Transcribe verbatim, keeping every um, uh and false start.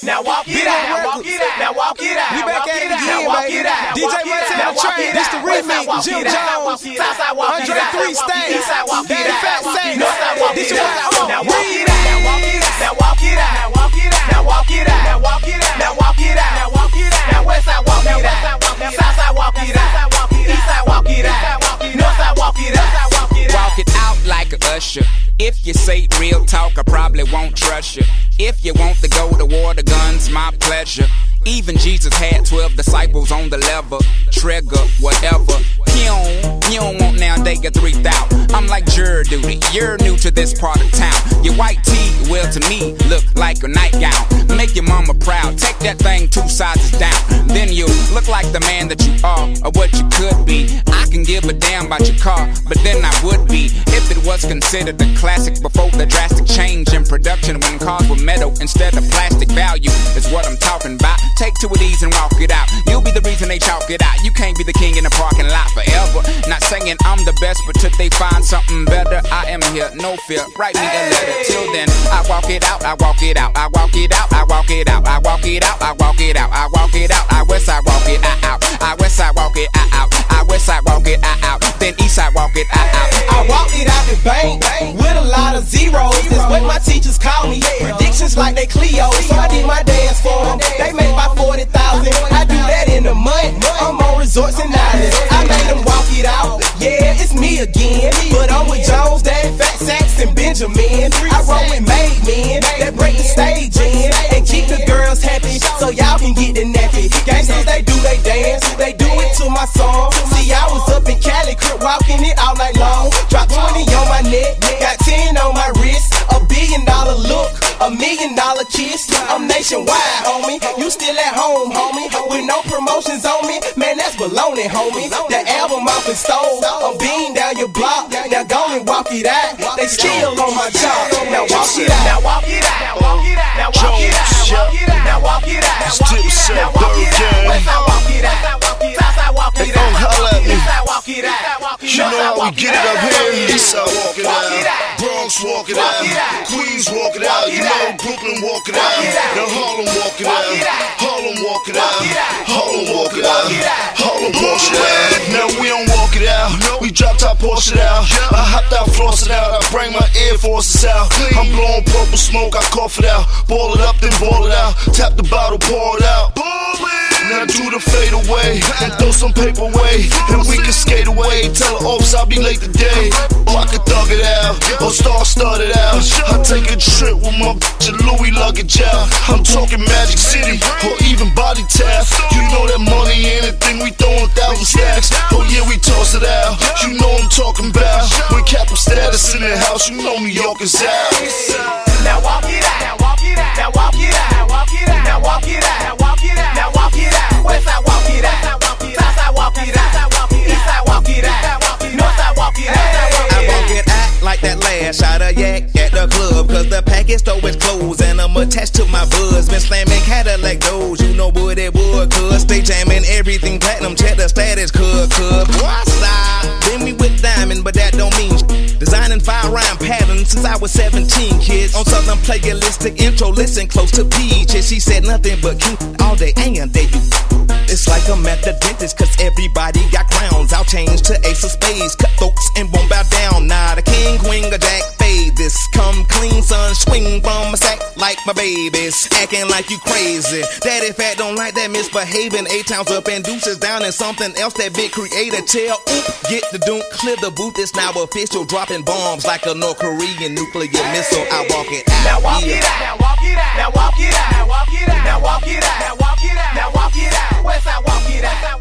Now walk it out. Now walk it out. Now walk it out. We back at it again, baby. D J Montana Train. This the remix. Jim Jones, Andre three Stay, Daddy Fat Say. This your one. Now walk it out. Now walk it out. Now walk it out. Now walk it out. Now walk it out. Now walk it out. Now walk it out. Now walk it out. Now west side walk it out. South side walk it out. East side walk it out. North side walk it out. Walk it out like a usher. If you say real talk, I probably won't trust you. If you want to go to war, the gun's my pleasure. Even Jesus had twelve disciples on the lever. Trigger, whatever. You don't, you don't want now they get three thousand. I'm like jury duty, you're new to this part of town. Your white tee, well to me, look like a nightgown. Make your mama proud, take that thing two sizes down. Then you look like the man that you are, or what you could be. I can give a damn about your car, but then I would be if it was considered a classic before the drastic change in production when cars were metal instead of plastic. Value is what I'm talking about. Take two of these and walk it out. You'll be the reason they chalk it out. You can't be the king in the parking lot forever. Not saying I'm the best, but till they find something better, I am here, no fear. Write me a letter. Till then, I walk it out, I walk it out, I walk it out, I walk it out, I walk it out, I walk it out, I walk it out, I west side walk it out, I west side walk it out, I west side walk it out, then east side walk it out. I walk it out the bank with a lot of zeros. That's what my teachers call me. Predictions like they Cleo. So I did my dance for them. They make my forty thousand. I do that in a month. I'm on resorts and islands. I made them walk it out. Yeah, it's me again. But I'm with Jones, Daddy Fat Sacks, and Benjamin. I roll with made men that break the stage in and keep the girls happy so y'all can get the nappy. Gangsters, they do they dance. They do it to my song. See, I was up in Cali, crib walking it all night long. Drop twenty on my neck, got ten on my wrist. A billion dollar look, a million dollar kiss. I'm nationwide, homie. You still at home, homie. With no promotions on me, man, that's baloney, homie. The album off and stole. I'm beating down your block. Now go and walk it out. They still on my job. Now walk it out. Now walk it out. Now walk it out. Now walk it out. Now walk it out. It's Dipset, Bird Gang. West side walk it out. South side walk it out. Hey, don't holla at me. East side walk it out. You know how we get it up here. East side walk it out. Bronx walk it out. Queens walk it out. You know Brooklyn walk it out. Now Harlem walk it out. Harlem walk it out. Harlem walk it out. Harlem walk it out. Now we don't walk it out. We drop top, Porsche it out. I hopped out, floss it out. I bring my Air Forces out. I'm blowing purple smoke. I cough it out. Ball it up, then ball it out. Tap the bottle, pour it out. Now do the fade away and throw some paper away, and we can skate away. Tell the ops I'll be late today. Or I can thug it out, or star start it out. I take a trip with my bitch and Louis luggage out. I'm talking Magic City or even Body Tap. You know that money, anything we throwin' thousand stacks. Oh yeah, we toss it out. You know I'm talking about. When Capital Status in the house, you know New York is out. Now walk it out. Now walk it out. Now walk it out. Now walk it out. Now walk it out. Now walk it out. Now walk it out. West side walk it out. South side walk it out. East side walk it out. North side walk it out. I walk it out like that last shot of yak at the club. Cause the package store is closed and I'm attached to my buzz. Been slamming Cadillac doors, you know what it would. Cuz stay jamming everything platinum, check the status. Cuz, cuz, boy, I style. Been me with diamond, but that don't mean sh- Designing five rhyme patterns since I was seventeen, kids. On Southern playalistic intro, listen close to Peaches. She said nothing but cute all day and day. It's like I'm at the dentist, cause everybody got crowns. I'll change to ace of spades, cutthroats and won't bow down. Nah, the king, queen, or jack fade. This come clean, son, swing from a sack like my babies. Acting like you crazy. Daddy Fat don't like that misbehaving. Eight times up and deuces down and something else that big creator tell. Oop, get the dunk, clear the booth. It's now official, dropping bombs like a North Korean nuclear missile. I walk it out. Now walk it out. Now walk it out. Now walk it out. Now walk it out. Now walk it out. Now walk it out. Now walk it out. West side walk it out.